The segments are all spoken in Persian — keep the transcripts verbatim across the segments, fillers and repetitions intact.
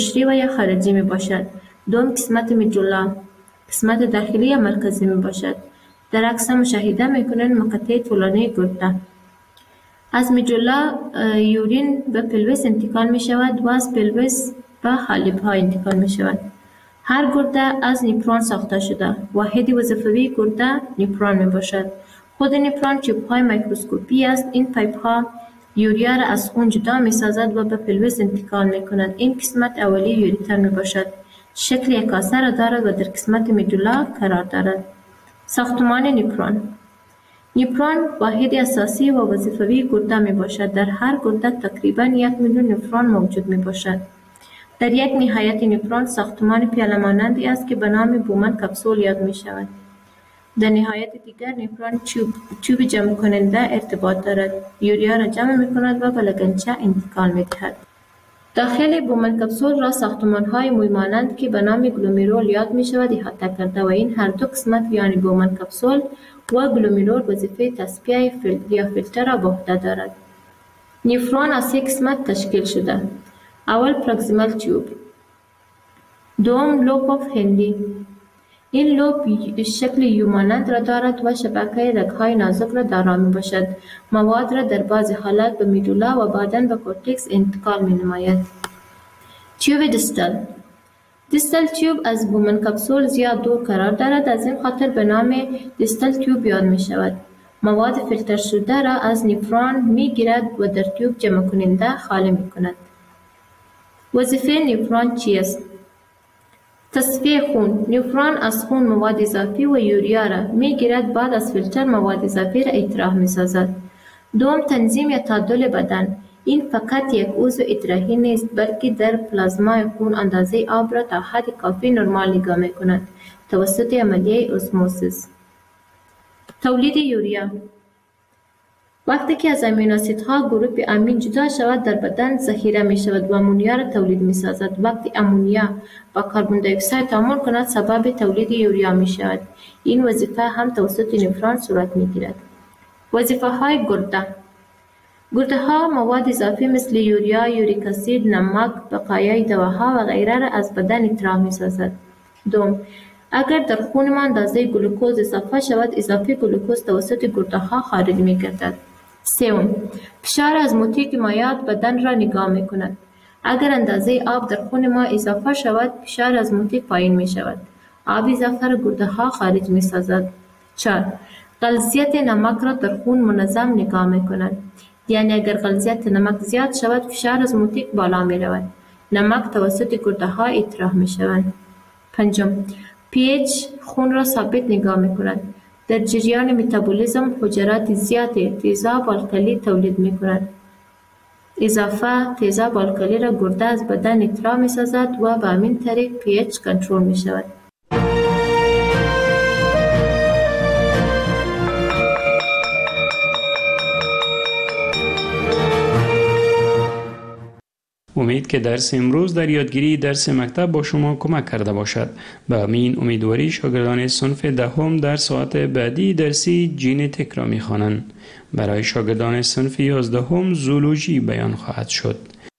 قشری و یا خارجی می باشد. دوم قسمت مجولا قسمت داخلی یا مرکزی می باشد. در عکس مشاهده می کنند مقطع طولانی گرده. از مجولا یورین به پلویس انتقال می شود و از پلویس به حالب ها انتقال می شود. هر گرده از نفرون ساخته شده. واحد وظیفوی گرده نفرون می باشد. خود نفرون چوب های میکروسکوپی است. این پایپ ها یوریا را از خون جدا می سازد و به پلویس انتقال می کند. این قسمت اولی یوریتر می باشد. شکل یک کاسه را دارد و در قسمت مجولا قرار دارد. ساختمان نفرون نفرون واحد اساسی و وظیفوی گرده می باشد. در هر گرده تقریباً یک میلیون نفرون موجود می باشد. در یک نهایت نفرون ساختمان پیاله مانندی است که به نام بومن کپسول یاد می شود. در نهایت دیگر نفرون چوب, چوب جمع کننده ارتباط دارد. یوریا را جمع می کند و به لگنچه انتقال می دهد. داخل بومن کپسول را ساختمان های موی مانند که به نام گلومرول یاد می شود احاطه کرده و این هر دو قسمت یعنی بومن کپسول و گلومرول وظیفه تصفیه فیلتر یا فیلتر را به عهده دارد. نفرون از سه قسمت تشکیل شده. اول پروکسیمال تیوب، دوم لوب اف هندی. این لوب شکل یو مانند را دارد و شبکه رگ‌های نازک را دارا می باشد. مواد را در بعضی حالات به میدولا و بعداً به کورتکس انتقال می نماید. تیوب دیستال دیستال تیوب از بومن کپسول زیاد دور قرار دارد، از این خاطر به نام دیستال تیوب یاد می شود. مواد فیلتر شده را از نفرون می گیرد و در تیوب جمع کننده خالی می کند. وظیفه نفرون چیست؟ تصفیه خون. نفرون از خون مواد اضافی و یوریا را می گیرد، بعد از فیلتر مواد اضافی را اطراح می سازد. دوم تنظیم یا تعادل بدن. این فقط یک عضو اطراحی نیست بلکه در پلازمای خون اندازه آب را تا حد کافی نرمال نگاه می کند توسط عملیه اسموسیس. تولید یوریا. وقتی که از امینو اسیدها گروپ امین جدا شود در بدن ذخیره می شود و امونیا را تولید می سازد. وقتی امونیا با کربن دی اکساید تعامل کند سبب تولید یوریا می شود. این وظیفه هم توسط نفرون صورت می گیرد. وظیفه های گرده. گرده ها مواد اضافی مثل یوریا، یوریک اسید، نمک، بقایای دواها و غیره را از بدن اطراح می سازد. دوم، اگر در خون ما اندازه گلوکوز اضافه شود، اضافه گلوکوز توسط گرده ها خارج می گردد. سوم، فشار ازموتیک مایعات بدن را نگاه می کند. اگر اندازه آب در خون ما اضافه شود، فشار ازموتیک پایین می شود. آب اضافه را گرده ها خارج می سازد. چهار، غلیظیت نمک را در خون منظم نگاه می کند. یعنی اگر غلیظیت نمک زیاد شود، فشار ازموتیک بالا می رود. نمک توسط گرده ها اطراح می شود. پنجم، پی‌اچ خون را ثابت نگاه می کند. در جریان متابولیسم حجرات زیاد تیزاب الکلی تولید می کند. اضافه تیزاب الکلی را گرده از بدن اطراح می سازد و به همین طریق پی‌اچ کنترل می شود. امید که درس امروز در یادگیری درس مکتب با شما کمک کرده باشد. به امین امیدواری شاگردان صنف دهم در ساعت بعدی درسی ژنتیک را می‌خوانند. برای شاگردان صنف یازدهم زولوژی بیان خواهد شد.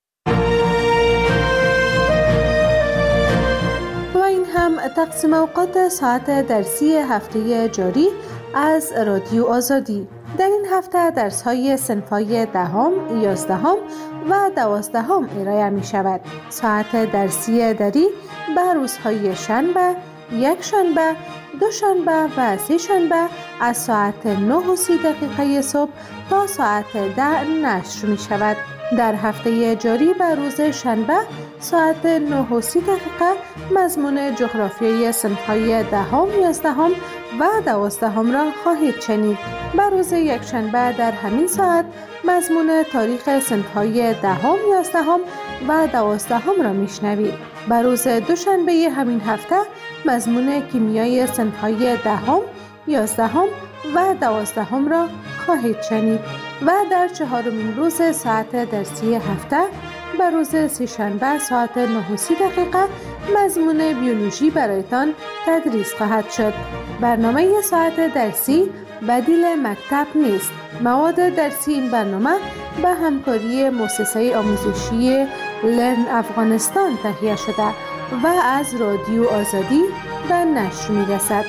و این هم تقسیم اوقات ساعت درسی هفته جاری از رادیو آزادی. در این هفته درس‌های صنف‌های دهم، یازدهم و دوازدهم ارائه می شود. ساعت درسی دری به روزهای شنبه، یک شنبه، دو شنبه و سه شنبه از ساعت نه و سی دقیقه صبح تا ساعت ده نشر می شود. در هفته جاری به روز شنبه ساعت نه و سی دقیقه مضمون جغرافیای صنف‌های دهم، یازدهم و دوازدهم را خواهید شنید. به روز یک شنبه در همین ساعت مضمون تاریخ صنف‌های دهم، یازدهم و دوازدهم را میشنوید. به روز دوشنبه همین هفته مضمون کیمیای صنف‌های دهم، یازدهم و دوازدهم را خواهید شنید و در چهارمین روز ساعت درسی هفته به روز سه‌شنبه ساعت نه و سی دقیقه مضمون بیولوژی برایتان تدریس خواهد شد. برنامه ساعت درسی بدیل مکتب نیست. مواد درسی این برنامه به همکاری مؤسسه آموزشی لرن افغانستان تهیه شده و از رادیو آزادی به نشر می‌رسد.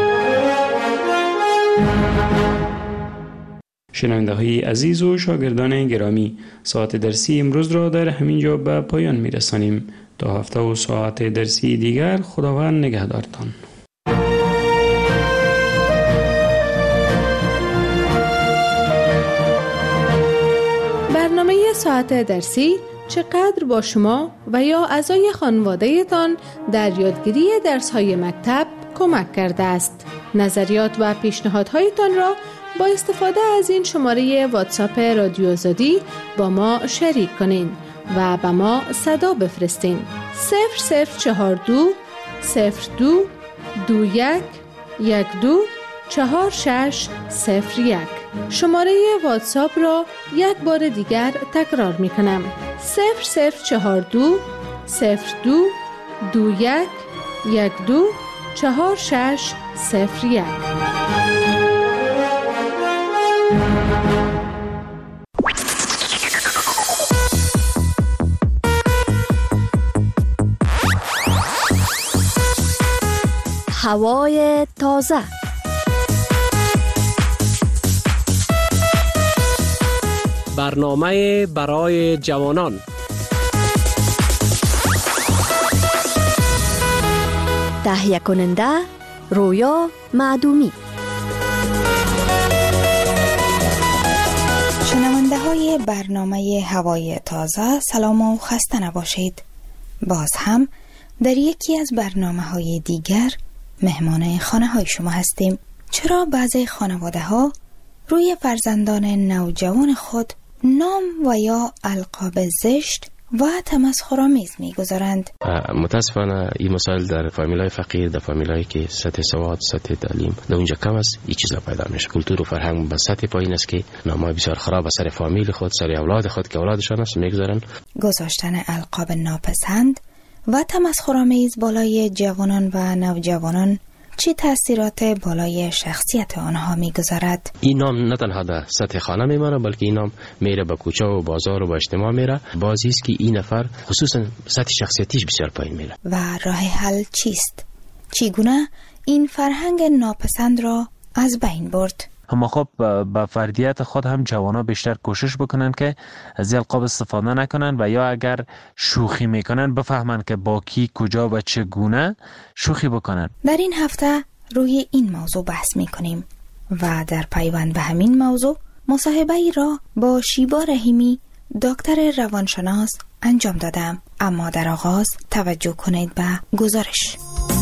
شنونده های عزیز و شاگردان گرامی، ساعت درسی امروز را در همین جا به پایان می رسانیم. تا هفته و ساعت درسی دیگر خداوند نگهدارتان. برنامه ساعت درسی چقدر با شما و یا اعضای خانواده تان در یادگیری درس‌های مکتب کمک کرده است. نظریات و پیشنهادهایتان را با استفاده از این شماره واتساپ رادیو آزادی با ما شریک کنین و به ما صدا بفرستین. صفر صفر چهار دو صفر دو دو یک یک دو چهار شش صفر یک. شماره واتساپ را یک بار دیگر تکرار می کنم. صفر صفر چهار دو صفر دو دو یک یک دو چهار شش صفر یک. هوای تازه. برنامه برای جوانان. تهیه کننده رویا معدومی. شنونده های برنامه هوای تازه، سلام و خسته نباشید. باز هم در یکی از برنامه های دیگر مهمان خانه های شما هستیم. چرا بعضی خانواده ها روی فرزندان نوجوان خود نام و یا القاب زشت و تمسخرآمیز می‌گذارند؟ متاسفانه این مسائل در فامیلای فقیر، در فامیلایی که سطح سواد، سطح تعلیم در اونجا کم است، این چیزا پیدا میشه. کلتور و فرهنگ به سطح پایین است که نامای بسیار خراب سر فامیل خود، سر اولاد خود که اولادشان است می‌گذارن. گذاشتن القاب ناپسند و تمسخرآمیز بالای جوانان و نوجوانان چه تأثیرات بالای شخصیت آنها می‌گذارد؟ این نام نه تنها در سطح خانه میمانه، بلکه این نام میره به کوچه و بازار و به اجتماع میره. بازی است که این نفر خصوصا سطح شخصیتیش بسیار پایین میره. و راه حل چیست؟ چگونه این فرهنگ ناپسند را از بین برد؟ اما خب با فردیت خود هم جوانا بیشتر کوشش بکنن که از القاب استفاده نکنن و یا اگر شوخی میکنن بفهمن که با کی، کجا و چگونه شوخی بکنن. در این هفته روی این موضوع بحث میکنیم و در پیوند به همین موضوع مصاحبه ای را با شیبا رحیمی، دکتر روانشناس انجام دادم. اما در آغاز توجه کنید به گزارش.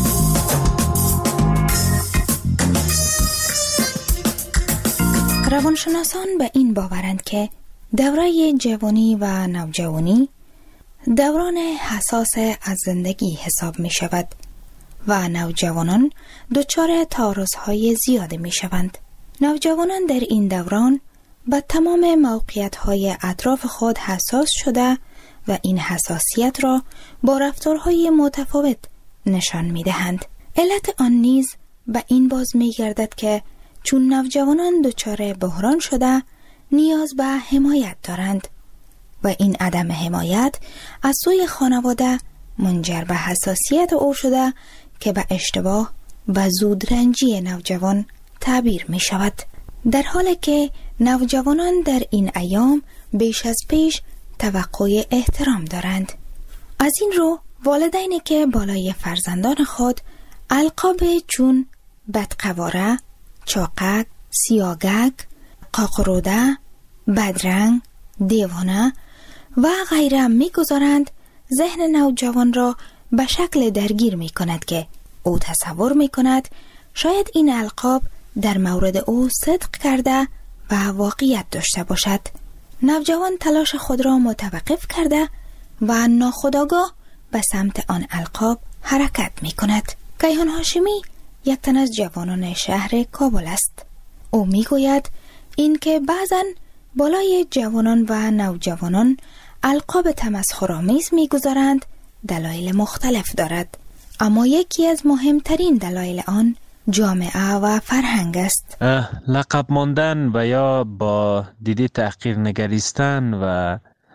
روانشناسان به این باورند که دوره جوانی و نوجوانی دوران حساس از زندگی حساب می شود و نوجوانان دچار تعارض‌های زیادی می شوند. نوجوانان در این دوران به تمام موقعیت‌های اطراف خود حساس شده و این حساسیت را با رفتارهای متفاوت نشان می دهند. علت آن نیز به این باز می گردد که چون نوجوانان دچار بحران شده نیاز به حمایت دارند و این عدم حمایت از سوی خانواده منجر به حساسیت او شده که به اشتباه و زودرنجی نوجوان تعبیر می شود. در حالی که نوجوانان در این ایام بیش از پیش توقع احترام دارند. از این رو والدینی که بالای فرزندان خود القاب چون بدقواره، چاقک، سیاگک، قاقروده، بدرنگ، دیوانه و غیره می گذارند، ذهن نوجوان را به شکل درگیر می کند که او تصور می کند شاید این القاب در مورد او صدق کرده و واقعیت داشته باشد. نوجوان تلاش خود را متوقف کرده و ناخودآگاه به سمت آن القاب حرکت می کند. کیهان هاشمی یک تن از جوانان شهر کابل است. او می گوید این که بعضن بالای جوانان و نوجوانان القاب تمسخرآمیز می گذارند دلایل مختلف دارد، اما یکی از مهمترین دلایل آن جامعه و فرهنگ است. لقب ماندن و یا با دیده تحقیر نگریستن و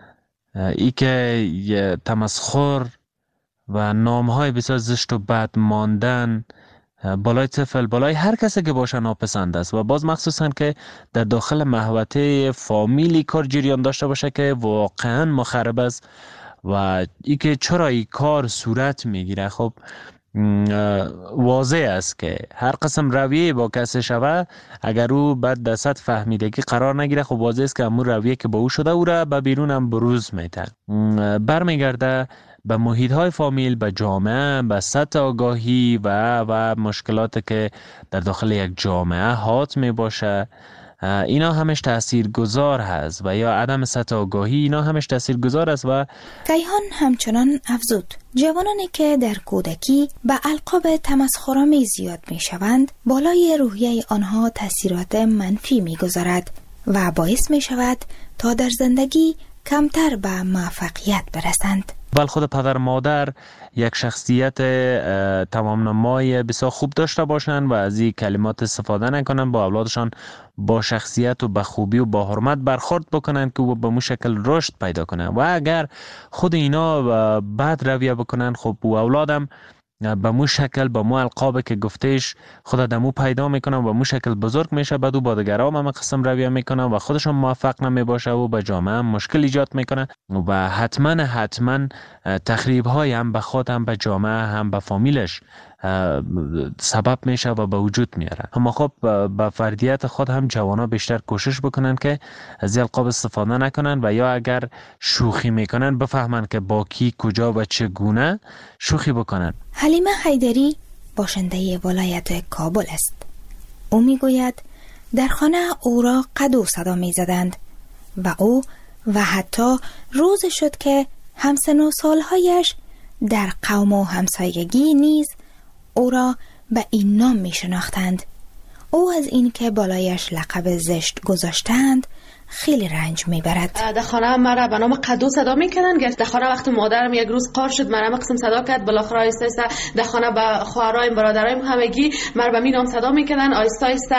ای که تمسخر و نامهای بسیار زشت و بد ماندن بالای طفل، بالای هر کسی که باشه ناپسند است و باز مخصوصا که در داخل محوطه فامیلی کار جریان داشته باشه که واقعا مخرب است و ای که چرا این کار صورت میگیره. خب واضح است که هر قسم رویه با کسی شوه اگر او بعد در سطح فهمیدگی قرار نگیره، خب واضح است که همون رویه که با او شده او را به بیرون هم بروز میتن. برمیگرده به محیط های فامیل، به جامعه، به سطح آگاهی و و مشکلات که در داخل یک جامعه حات می باشه. اینا همش تاثیرگذار هست و یا عدم سطح آگاهی اینا همش تاثیرگذار است. و کیهان همچنان افزود جوانانی که در کودکی به القاب تمسخرآمیز زیاد می شوند بالای روحیه آنها تاثیرات منفی می گذارد و باعث می شود تا در زندگی کمتر به موفقیت برسند. بل خود پدر مادر یک شخصیت تمام نمای بسیار خوب داشته باشند و از این کلمات استفاده نکنند، با اولادشان با شخصیت و با خوبی و با حرمت برخورد بکنند که به مو شکل رشد پیدا کنند. و اگر خود اینا بد رویه بکنند، خب و اولادم به مو شکل به مو القاب که گفتهش خود دمو پیدا میکنن و مو شکل بزرگ میشه، بعد او با دیگران هم قسم رویه میکنن و خودشون موفق نمیباشه و به جامعه هم مشکل ایجاد میکنه و حتما حتما تخریب های هم به خود هم به جامعه هم به فامیلش سبب میشه و به وجود میاره. اما خب به فردیت خود هم جوانا بیشتر کوشش بکنن که از القاب استفاده نکنن و یا اگر شوخی میکنن بفهمن که با کی کجا و چگونه شوخی بکنن. حلیمه حیدری باشنده ولایت کابل است. او میگوید در خانه او را قدو صدا میزدند و او و حتی روز شد که همسن و سالهایش در قوم و همسایگی نیز او را به این نام می شناختند. او از این که بالایش لقب زشت گذاشتند خیلی رنج میبرد. در خانه مرا به نام قدو صدا میکنن. در خانه وقتی مادرم یک روز قار شد مرا قسم صدا کرد، بالاخره آیسته آیسته در خانه به خواهرایم برادرایم همگی مرا به می نام صدا میکنن. آیسته آیسته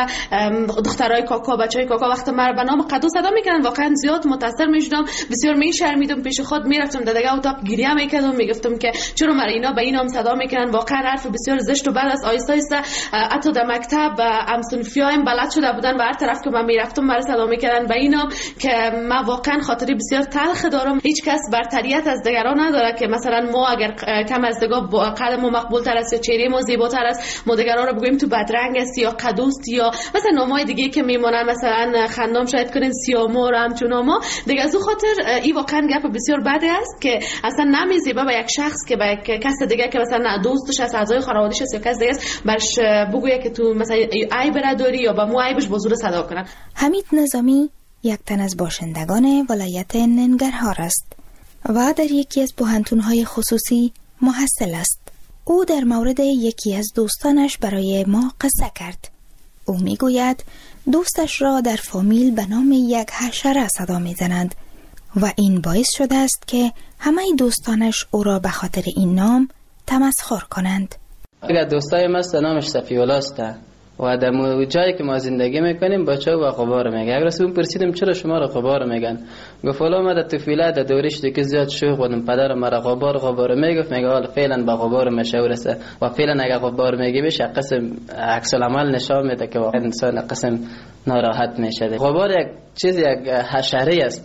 دخترای کاکا بچهای کاکا وقتی مرا به نام قدو صدا میکنن واقعا زیاد متاثر میشدم، بسیار میشرمیدم، پیش خود میرفتم در دیگه اتاق گریه میکردم، میگفتم که چرا مرا اینا به این نام صدا میکنن، واقعا حرف بسیار زشت و بد است. آیسته آیسته حتی در مکتب همسنفیایم بلد شده بودن و هر طرف که من میرفتم مرا صدا میکردن به این که من واقعا خاطری بسیار تلخ دارم. هیچ کس برتریت از دیگران نداره که مثلا ما اگر کم از دیگه قدم ما مقبول تر است یا چهره ما زیباتر است ما دیگران رو بگوییم تو بدرنگ است یا قدوست یا مثلا نامای دیگه که میمونن مثلا خندام شاید کنین سیامور همچون ما دیگه. از اون خاطر این واقعا گپ بسیار بده است که اصلا نمیزیبه به یک شخص که به یک کس دیگه که مثلا دوستش است، اعضای خانواده‌اش است یا کس دیگه است برش بگویه که تو مثلا عیب نداری یا به مو عیبش بزرگ صدا کنن. حمید نظامی یک تن از باشندگان ولایت ننگرهار است و در یکی از پوهنتون‌های خصوصی محصل است. او در مورد یکی از دوستانش برای ما قصه کرد. او میگوید دوستش را در فامیل به نام یک حشره صدا میزنند و این باعث شده است که همه دوستانش او را به خاطر این نام تمسخر کنند. اگر دوستای ما است نامش صفی‌الله است و در جایی که ما زندگی میکنیم بچه و غبار میگه. اگر از اون پرسیدم چرا شما را غبار میگن، گفت والا ما در طفولیت در دورش دیگه زیاد شوخ بودم، پدر ما را غبار غبار میگفت، میگه حالا فعلا با غبار مشهور است و فعلا اگر غبار میگه بشه قسم عکس العمل نشان میده که واقعا انسان قسم ناراحت میشه. غبار یک چیز یک حشره است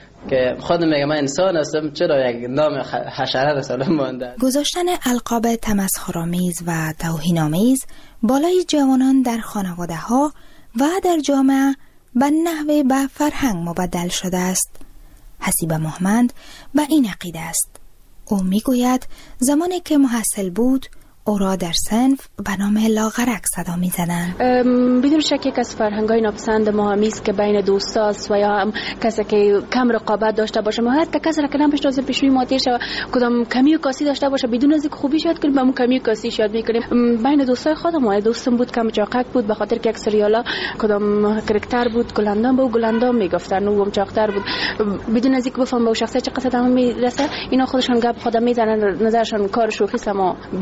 که خود میگه من انسان هستم، چرا یک نام حشره را سلام مونده. گذاشتن القاب تمسخرآمیز و توهین‌آمیز بالای جوانان در خانواده ها و در جامعه به نحوه به فرهنگ مبدل شده است. حسیب محمد به این عقیده است. او میگوید زمانی که محصل بود او را در صنف به نام لاغرک صدا می زدن. بدون شک یک از فرهنگ‌های ناپسند ما همیست که بین دوستاست و یا هم کسی که کم رقابت داشته باشه، ما هر کسی را که نمی‌شناسیم پیش روی ما تیر شه کدام کمی و کاسی داشته باشه بدون از اینکه خوبیش یاد کنیم به اون کمی و کاسی یاد می‌کنیم. بین دوستای خودم ما دوستم بود کم چاقک بود به خاطر که یک سریالا کدام کاراکتر بود گلندام بود گلندام میگفتن و هم چاقتر بود بدون از اینکه بفهم به شخصیت چه قصد هم میرسه اینا خودشون گپ خودم میزنن نظرشون کار شوخی است ما بی فرهنگی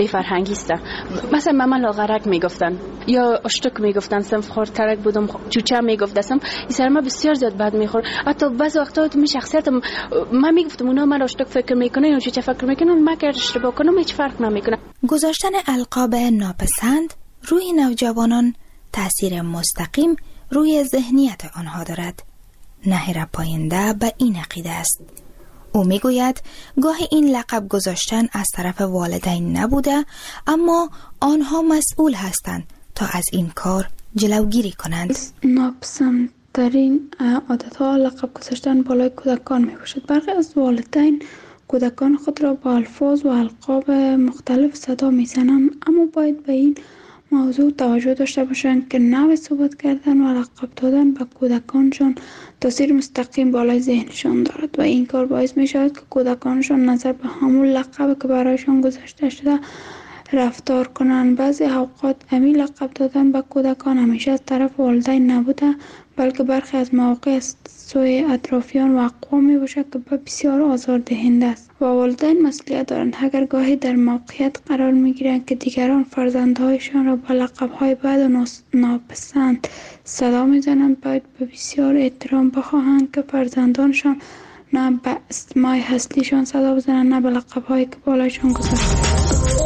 فرهنگی است. مثلا ماما لاغرک میگفتن یا اشتک میگفتن، صنف خورد ترک بودم، چوچه میگفتم. این سر ما بسیار زیاد بد میخورد. حتی بعضی وقتا تو می شخصیتم من میگفتم اونا من اشتک فکر میکنه یا چوچه فکر میکنه، من که اشتباه کنم هیچ فرق نمیکنه. گذاشتن القاب ناپسند روی نوجوانان تأثیر مستقیم روی ذهنیت آنها دارد. نهر پاینده به این عقیده است. او میگوید گاهی این لقب گذاشتن از طرف والدین نبوده، اما آنها مسئول هستند تا از این کار جلوگیری کنند. ناپسندترین عادتها لقب گذاشتن بالای کودکان می باشد. برخی از والدین کودکان خود را با الفاظ و القاب مختلف صدا می زنند، اما باید به این موضوع توجه داشته باشند که نوع صحبت کردن و لقب دادن به کودکانشان تاثیر مستقیم بالای ذهنشان دارد و این کار باعث می شود که کودکانشان نظر به همون لقب که برایشان گذاشته شده رفتار کنند. بعضی اوقات همین لقب دادن به کودکان همیشه از طرف والدین نبوده، بلکه برخی از مواقع از سوی اطرافیان و اقوام می باشد که بسیار آزاردهنده است و والدین مسئولیت دارند. اگر گاهی در موقعیت قرار می گیرند که دیگران فرزندهایشان را با لقب‌های بد و ناپسند صدا می زنند، باید به بسیار احترام بخواهند که فرزندانشان نه به اسمای هستیشان صدا بزنند نه به لقب‌هایی که بالایشان گذاشته.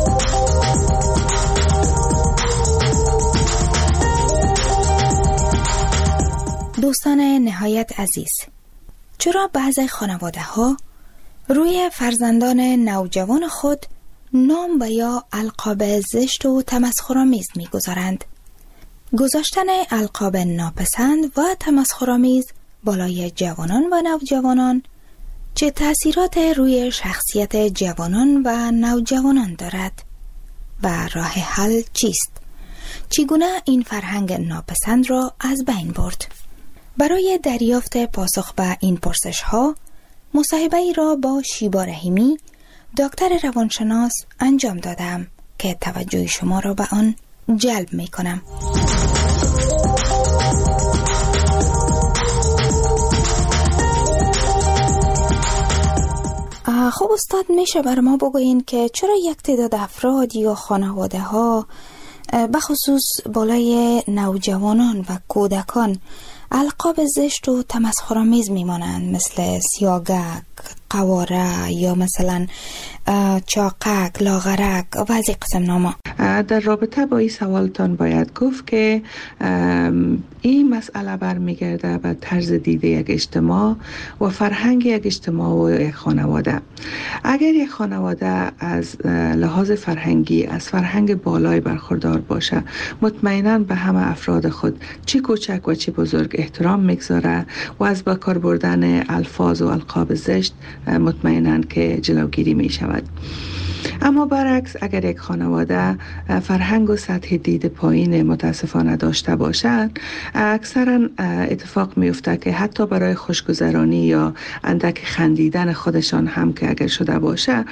دوستان نهایت عزیز، چرا بعضی خانواده ها روی فرزندان نوجوان خود نام و یا القاب زشت و تمسخرآمیز می‌گذارند؟ گذاشتن القاب ناپسند و تمسخرآمیز بالای جوانان و نوجوانان چه تأثیرات روی شخصیت جوانان و نوجوانان دارد و راه حل چیست؟ چگونه این فرهنگ ناپسند را از بین برد؟ برای دریافت پاسخ به این پرسش ها مصاحبه ای را با شیبا رحیمی دکتر روانشناس انجام دادم که توجه شما را به آن جلب می کنم. خب استاد، میشه بر ما بگوین که چرا یک تعداد افراد یا خانواده ها بخصوص بالای نوجوانان و کودکان القاب زشت و تمسخرآمیز میمانند، مثل سیاگک، قواره یا مثلا چاقک، لاغرک و از این قسم نامه؟ در رابطه با این سوالتان باید گفت که این مسئله برمیگرده به طرز دیده یک اجتماع و فرهنگ یک اجتماع و یک خانواده. اگر یک خانواده از لحاظ فرهنگی از فرهنگ بالای برخوردار باشه، مطمئناً به همه افراد خود چی کوچک و چی بزرگ احترام میگذاره و از با کار بردن الفاظ و القاب زشت مطمئناً که جلوگیری می شود. اما برعکس، اگر یک خانواده فرهنگ و سطح دید پایین متاسفانه داشته باشند، اکثرا اتفاق میفته که حتی برای خوشگذرانی یا اندک خندیدن خودشان هم که اگر شده باشه،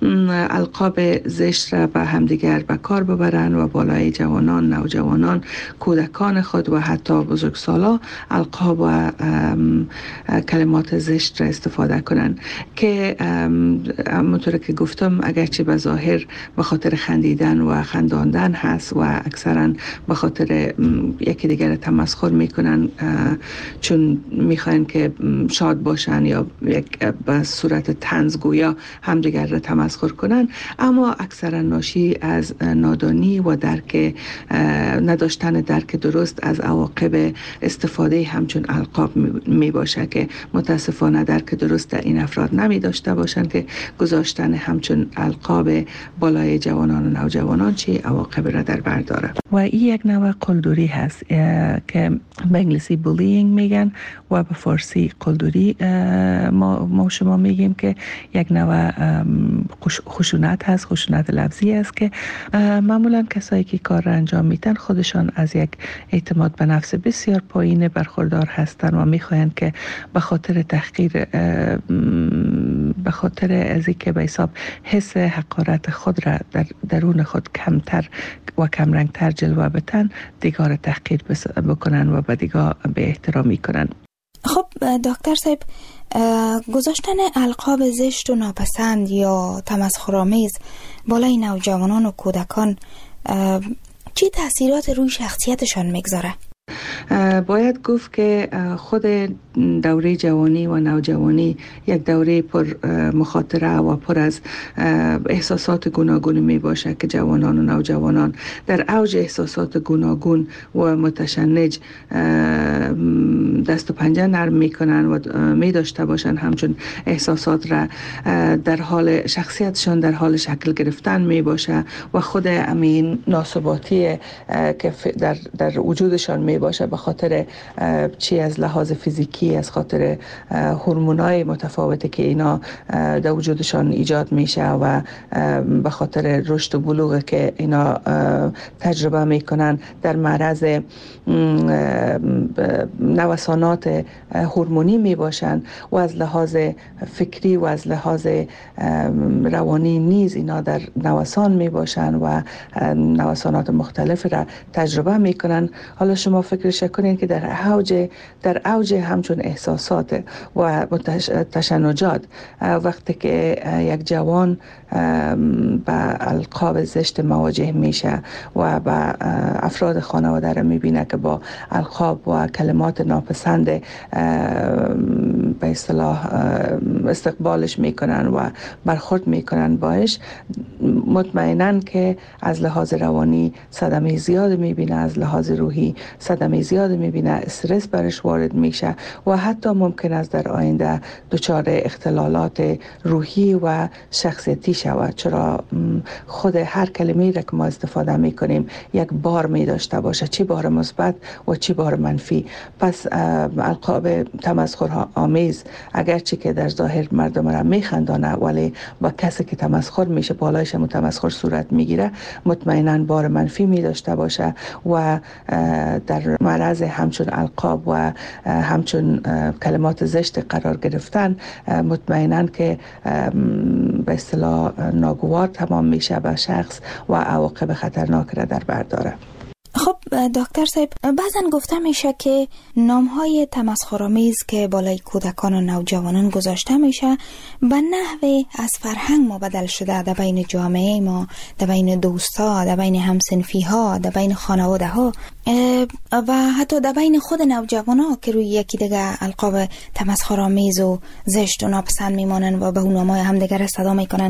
القاب زشت را به همدیگر به کار ببرن و بالای جوانان، نوجوانان، کودکان خود و حتی بزرگسالا القاب و کلمات زشت را استفاده کنن که همونطور که گفتم اگرچه به ظاهر به خاطر خندیدن و خنداندن هست و اکثرا به خاطر یکی دیگر تمسخر میکنن چون میخواین که شاد باشن یا یک به صورت طنزگویا همدیگر را تمسخر کنن، اما اکثرا ناشی از نادانی و درک نداشتن درک درست از عواقب استفاده همچون القاب می باشه که متاسفانه درک درست در این افراد نمی داشته باشن که گذاشتن همچون القاب بالای جوانان و نوجوانان چه عواقب را در بر داره. و این یک نوع قلدری هست که به انگلیسی بولینگ میگن و به فارسی قلدری ما, ما شما میگیم که یک نوع خشونت هست، خشونت لفظی است که معمولا کسایی که کار را انجام میدن خودشان از یک اعتماد به نفس بسیار پایین برخوردار هستند و میخواهند که به خاطر تحقیر، به خاطر از اینکه به حساب حس حقارت خود را در درون خود کمتر و کمرنگتر جلوه بدن، دیگر تحقیر بکنن و به دیگر به احترامی کنن. خب دکتر صاحب، گذاشتن القاب زشت و ناپسند یا تمسخرآمیز بالای نوجوانان و کودکان چی تأثیرات روی شخصیتشان میگذاره؟ باید گفت که خود دوره جوانی و نوجوانی یک دوره پر مخاطره و پر از احساسات گوناگون می باشه که جوانان و نوجوانان در اوج احساسات گوناگون و متشنج دست و پنجه نرم می کنن و می داشته باشن، همچون احساسات را در حال شخصیتشان در حال شکل گرفتن می باشه و خود امین ناثباتی که در, در وجودشان می باشه به خاطر چی از لحاظ فیزیکی، از خاطر هورمونای متفاوتی که اینا در وجودشان ایجاد میشه و به خاطر رشد و بلوغ که اینا تجربه میکنن در معرض نوسانات هورمونی میباشن و از لحاظ فکری و از لحاظ روانی نیز اینا در نوسان میباشن و نوسانات مختلف را تجربه میکنن. حالا شما فکرش کنین که در اوج در اوج همچون احساسات و تشنجات وقتی که یک جوان با القاب زشت مواجه میشه و با افراد خانواده را میبینه که با القاب و کلمات ناپسند به اصطلاح استقبالش میکنن و برخورد میکنن باش، مطمئنن که از لحاظ روانی صدمه زیاد میبینه، از لحاظ روحی صدمه زیاد میبینه، استرس برش وارد میشه و حتی ممکن است در آینده دچار اختلالات روحی و شخصیتی شود، چرا خود هر کلمه‌ای را که ما استفاده میکنیم یک بار می داشته باشه، چی بار مثبت و چی بار منفی. پس القاب تمسخر آمیز اگرچه که در ظاهر مردم را میخندانه ولی با کسی که تمسخر میشه بالایش هم تمسخر صورت میگیره، مطمئنا بار منفی می داشته باشه و در معرض همچون القاب و همچون کلمات زشت قرار گرفتن مطمئنا که به اصطلاح ناگوار تمام میشه به شخص و عواقب خطرناک را در بر داره. خب دکتر صاحب، بعضن گفته میشه که نامهای تمسخرآمیز که بالای کودکان و نوجوانان گذاشته میشه به نحوی از فرهنگ مبدل شده در بین جامعه ما، در بین دوستا، در بین همسنفی ها، در بین خانواده ها و حتی در بین خود نوجوان ها که روی یکی دیگه القاب تمسخرآمیز و زشت و ناپسند میمانن و به نامهای همدیگر صدا میکنن.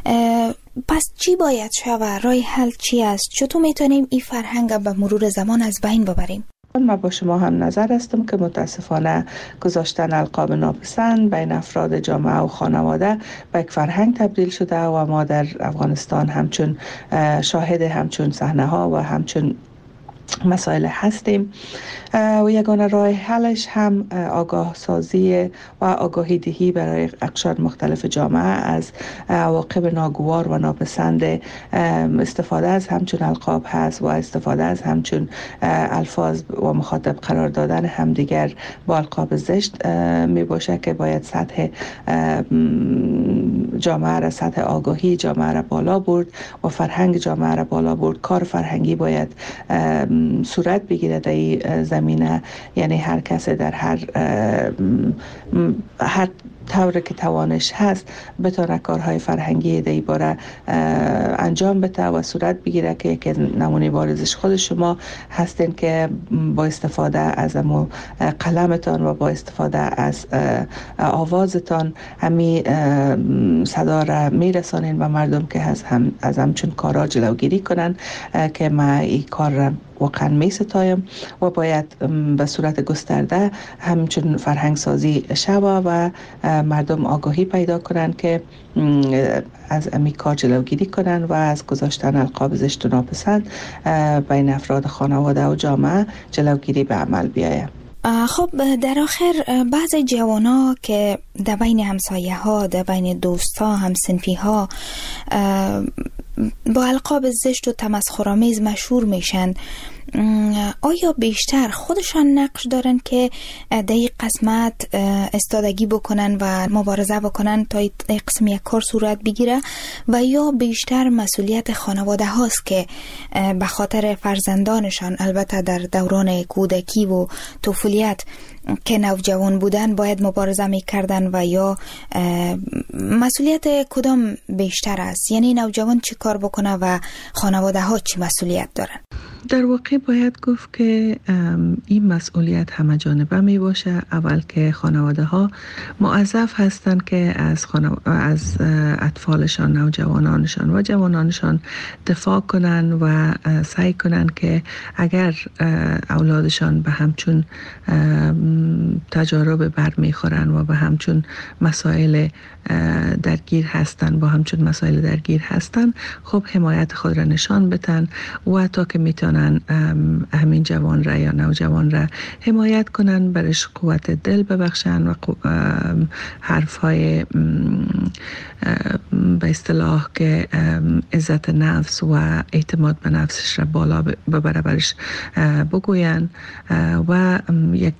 پس چی باید شود؟ راه حل چی است؟ چطور میتونیم این فرهنگ به مرور زمان از بین ببریم؟ من با شما هم نظر هستم که متاسفانه گذاشتن القاب ناپسند بین افراد جامعه و خانواده به یک فرهنگ تبدیل شده و ما در افغانستان همچون شاهد همچون صحنه ها و همچون مسائل هستیم و یگانه راه حلش هم آگاه سازی و آگاهی دهی برای اقشار مختلف جامعه از عواقب ناگوار و ناپسند استفاده از همچون القاب هست و استفاده از همچون الفاظ و مخاطب قرار دادن همدیگر با القاب زشت می باشه که باید سطح جامعه را، سطح آگاهی جامعه را بالا برد و فرهنگ جامعه را بالا برد. کار فرهنگی باید صورت بگیره در این زمینه، یعنی هر کس در هر هر طوری که توانش هست بتونه کارهای فرهنگی در این باره انجام بده و صورت بگیره که که نمونه بارزش خود شما هستین که با استفاده از امو قلمتان و با استفاده از آوازتان همی صدا را میرسانین و مردم که از هم از همچون کارا جلوگیری کنن که ما این کار را واقعا می ستایم و باید به صورت گسترده همچون فرهنگ سازی شوه و مردم آگاهی پیدا کنن که از امی کار جلوگیری کنن و از گذاشتن القاب زشت و ناپسند بین افراد خانواده و جامعه جلوگیری به عمل بیاید. خب در آخر بعضی جوانا که در بین همسایه ها، در بین دوست ها، همسنفی ها با القاب زشت و تمسخرآمیز مشهور میشن، آیا بیشتر خودشان نقش دارن که در این قسمت استادگی بکنن و مبارزه بکنن تا این قسم یک کار صورت بگیره و یا بیشتر مسئولیت خانواده هاست که به خاطر فرزندانشان البته در دوران کودکی و طفولیت که نوجوان بودن باید مبارزه میکردن و یا مسئولیت کدام بیشتر است؟ یعنی نوجوان چی کار بکنه و خانواده ها چی مسئولیت دارن؟ در واقع باید گفت که این مسئولیت همه جانبه می باشه. اول که خانواده ها موظف هستند که از, از اطفالشان، نوجوانانشان و جوانانشان دفاع کنن و سعی کنن که اگر اولادشان به همچون تجارب برمیخورن و به همچون مسائل درگیر هستن با همچون مسائل درگیر هستن خب حمایت خود را نشان بدن و تا که میتونن همین جوان را یا نوجوان را حمایت کنن، برش قوت دل ببخشن و حرفهای به اصطلاح که عزت نفس و اعتماد به نفسش را بالا ببره برش بگوین و یک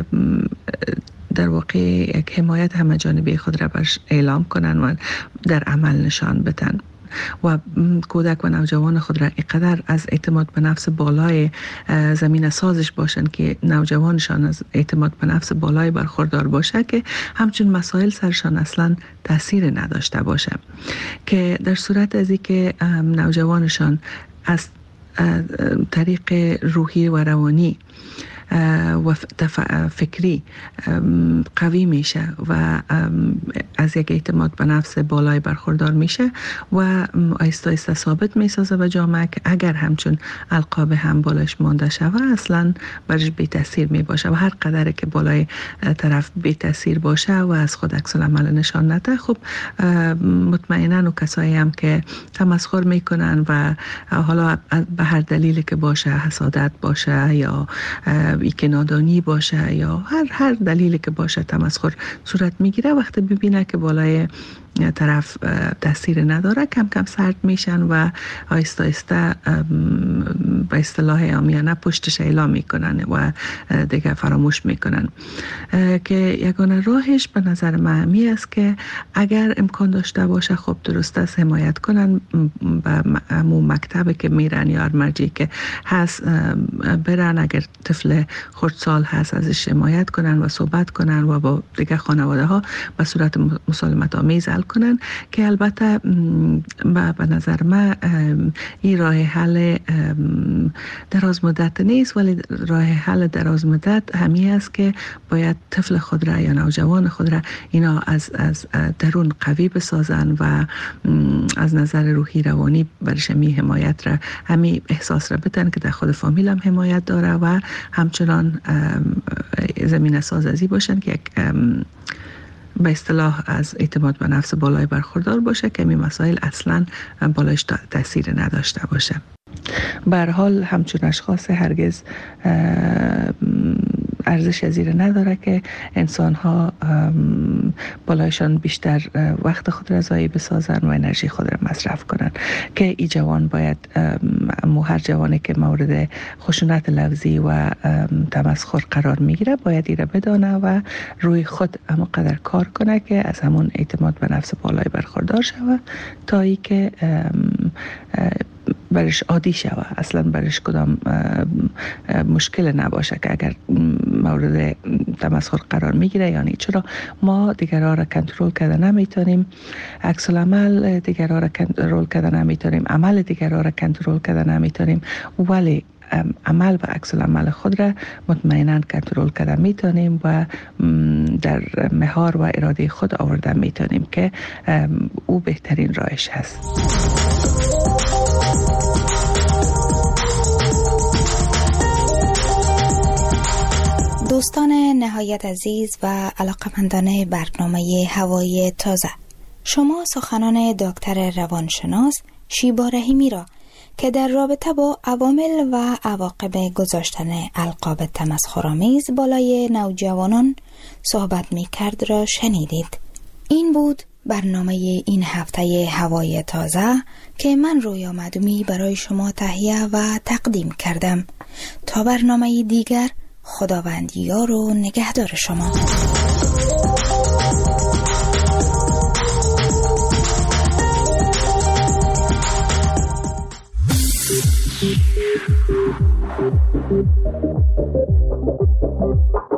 در واقع یک حمایت همه جانبه خود را برش اعلام کنن و در عمل نشان بدن و کودک و نوجوان خود را اینقدر از اعتماد به نفس بالای زمین سازش باشن که نوجوانشان از اعتماد به نفس بالای برخوردار باشه که همچون مسائل سرشان اصلا تاثیر نداشته باشه، که در صورت از اینکه نوجوانشان از طریق روحی و روانی و فکری قوی میشه و از یک اعتماد به نفس بالای برخوردار میشه و آیسته آیسته ثابت میسازه به جامعه که اگر همچون القاب هم بالایش مانده شوه اصلا برش بی تاثیر می باشه و هر قدر که بالای طرف بی تاثیر باشه و از خود عکس العمل نشان نده خب مطمئنا و کسایی هم که تمسخر میکنن و حالا به هر دلیلی که باشه، حسادت باشه یا ای که نادانی باشه یا هر هر دلیلی که باشه تمسخر صورت میگیره، وقتی ببینه که بالای طرف تاثیر نداره کم کم سرد میشن و آیسته آیسته به اصطلاح عامیانه پشتش اعلام میکنن و دیگه فراموش میکنن. که یگانه راهش به نظر من همی است که اگر امکان داشته باشه خب درست است حمایت کنن به همون مکتبی که میرن یا مرجعی که هست برن، اگر طفل خردسال هست ازش حمایت کنن و صحبت کنن و با دیگه خانواده ها به صورت مسالمت آمیز حل کنن، که البته به نظر من این راه حل دراز مدت نیست، ولی راه حل دراز مدت همی است که باید طفل خود را یا نوجوان خود را اینا از از درون قوی بسازن و از نظر روحی روانی برش می حمایت را همی احساس را بدن که در خود فامیل هم حمایت داره و همچنان زمین سازی باشن که یک به اصطلاح از اعتماد به نفس بالای برخوردار باشه که این مسائل اصلا بالایش تاثیر نداشته باشه. به هر حال همچون اشخاص هرگز ارزش زیر نداره که انسان ها بالایشان بیشتر وقت خود را ضایع بسازن و انرژی خود را مصرف کنن، که ای جوان باید مو هر جوانی که مورد خشونت لفظی و تمسخر قرار میگیره باید ایره بدانه و روی خود اما قدر کار کنه که از همون اعتماد به نفس بالای برخوردار شوه تا ای که برش عادی شوه، اصلا برش کدام مشکل نباشه که اگر مورد تمسخر قرار میگیره. یعنی چرا ما دیگرها را کنترل کرده نمیتونیم، عکس العمل دیگرها را کنترل کرده نمیتونیم، عمل دیگرها را کنترل کرده نمیتونیم، ولی عمل و عکس العمل خود را مطمئنا کنترل کرده میتونیم و در مهار و اراده خود آورده میتونیم که او بهترین راهش هست. دوستان نهایت عزیز و علاقمندان برنامه هوای تازه، شما سخنان دکتر روانشناس شیبا رحیمی را که در رابطه با عوامل و عواقب گذاشتن القاب تمسخرآمیز بالای نوجوانان صحبت می کرد را شنیدید. این بود برنامه این هفته هوای تازه که من رویا معدومی برای شما تهیه و تقدیم کردم. تا برنامه دیگر، خداوند یار و نگهدار شما. Thank you.